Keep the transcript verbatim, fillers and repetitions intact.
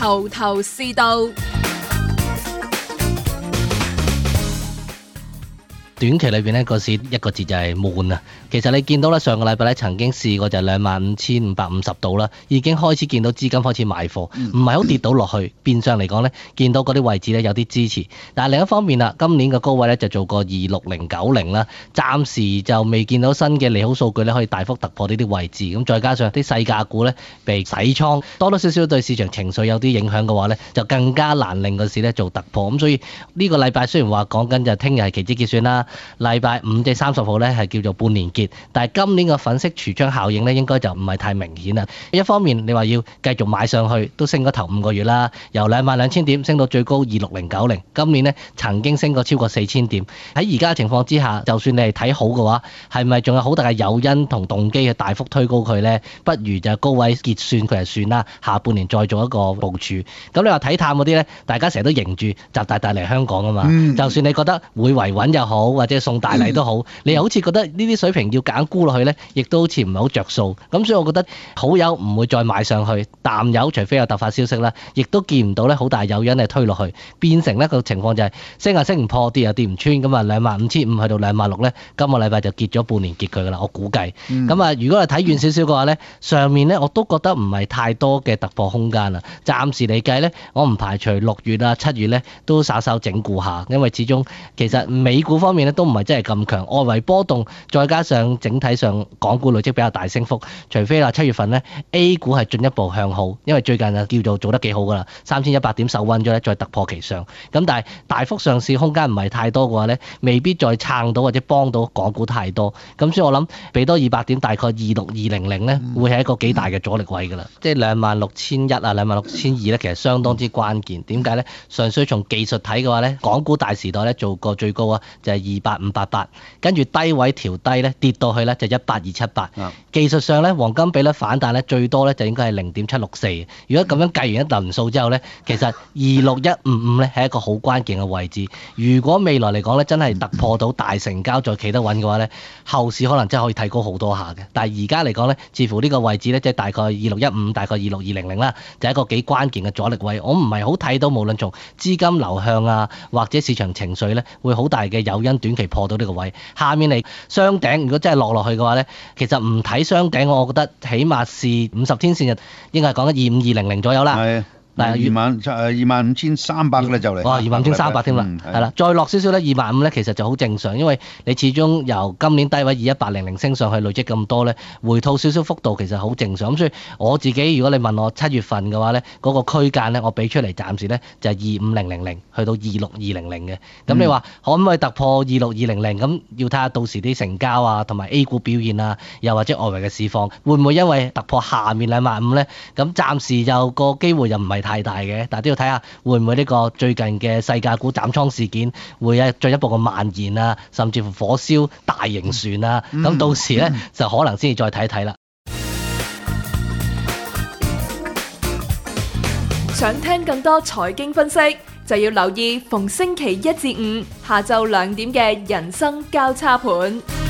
頭頭是道。 短期裏邊呢個市一個字就係悶啊！其實你見到咧上個禮拜咧曾經試過就係兩萬五千五百五十度啦，已經開始見到資金開始買貨，唔係好跌到落去。變相嚟講咧，見到嗰啲位置咧有啲支持。但係另一方面啦，今年嘅高位咧就做過二六零九零啦，暫時就未見到新嘅利好數據咧可以大幅突破呢啲位置。咁再加上啲細價股咧被洗倉，多多少少對市場情緒有啲影響嘅話咧，就更加難令個市咧做突破。咁所以呢個禮拜雖然話講緊就聽日係期指結算啦。禮拜五即係三十號咧係叫做半年結，但係今年個粉飾櫥窗效應咧應該就唔係太明顯啦。一方面你話要繼續買上去，都升咗頭五個月啦，由兩萬兩千點升到最高二六零九零，今年咧曾經升過超過四千點。喺而家嘅情況之下，就算你係睇好嘅話，係咪仲有好大嘅誘因同動機去大幅推高佢咧？不如就高位結算佢就算啦，下半年再做一個部署。咁你話睇淡嗰啲咧，大家成日都迎住習大大嚟香港啊嘛，嗯、就算你覺得會維穩又好，或者送大禮都好，你又好似覺得呢啲水平要夾硬沽落去呢，亦都好似唔係好着數。咁所以我覺得好友唔會再買上去，淡友除非有突發消息啦，亦都見唔到呢好大誘因係推落去，變成呢個情況就係升又升唔破，跌又跌唔穿，咁啊兩萬五千五去到兩萬六呢，今個禮拜就結咗半年結佢噶啦，我估計。咁啊、嗯，如果係睇遠少少嘅話呢，上面呢我都覺得唔係太多嘅突破空間啦。暫時嚟計呢，我唔排除六月啊、七月呢都稍稍整固下，因為始終其實美股方面呢都唔係真係咁強，外圍波動，再加上整體上港股累積比較大升幅，除非話七月份呢 A 股係進一步向好，因為最近啊叫做做得幾好噶啦，三千一百點守穩咗咧，再突破其上。咁但係大幅上市空間唔係太多嘅話呢，未必再撐到或者幫到港股太多。咁所以我諗俾多二百點，大概二六二零零呢，會係一個幾大嘅阻力位噶啦。即係兩萬六千一啊，兩萬六千二呢，其實相當之關鍵。點解呢？純粹從技術睇嘅話呢，港股大時代呢做過最高啊，就係二八五八八，跟住低位調低咧，跌到去咧就一八二七八。技術上咧，黃金比率反彈咧最多咧就應該係零點七六四。如果咁樣計完一輪數之後咧，其實二六一五五咧係一個好關鍵嘅位置。如果未來嚟講咧真係突破到大成交再企得穩嘅話咧，後市可能真係可以提高好多下嘅。但係而家嚟講咧，似乎呢個位置咧即係大概二六一五，大概二六二零零啦，就係一個幾關鍵嘅阻力位。我唔係好睇到無論從資金流向啊，或者市場情緒咧，會好大嘅誘因短期破到呢個位。下面嚟雙頂，如果真係落落去嘅話咧，其實唔睇雙頂，我覺得起碼是五十天線就應該係講緊二五二零零左右啦。 嗱，二萬誒二萬五千三百咧就嚟， 哇，二萬五千三百添啦，係啦，再落少少咧，二萬五咧其實就好正常，因為你始終由今年低位二一八零零升上去累積咁多咧，回吐少少幅度其實好正常。咁所以我自己如果你問我七月份嘅話咧，嗰、那個區間咧我俾出嚟暫時咧就係二五零零零去到二六二零零嘅。咁、嗯、你話可唔可以突破二六二零零？咁要睇下到時啲成交啊，同埋 A 股表現啊，又或者外圍嘅市況，會唔會因為突破下面兩萬五咧？咁暫時就個機會又唔係太大嘅，但係都要睇下會唔會呢個最近嘅細價股斬倉事件會有進一步嘅蔓延啊，甚至乎火燒大型船啊，咁、嗯、到時咧、嗯、就可能先至再睇睇啦。 想聽更多財經分析，就要留意逢星期一至五下晝兩點嘅人生交叉盤。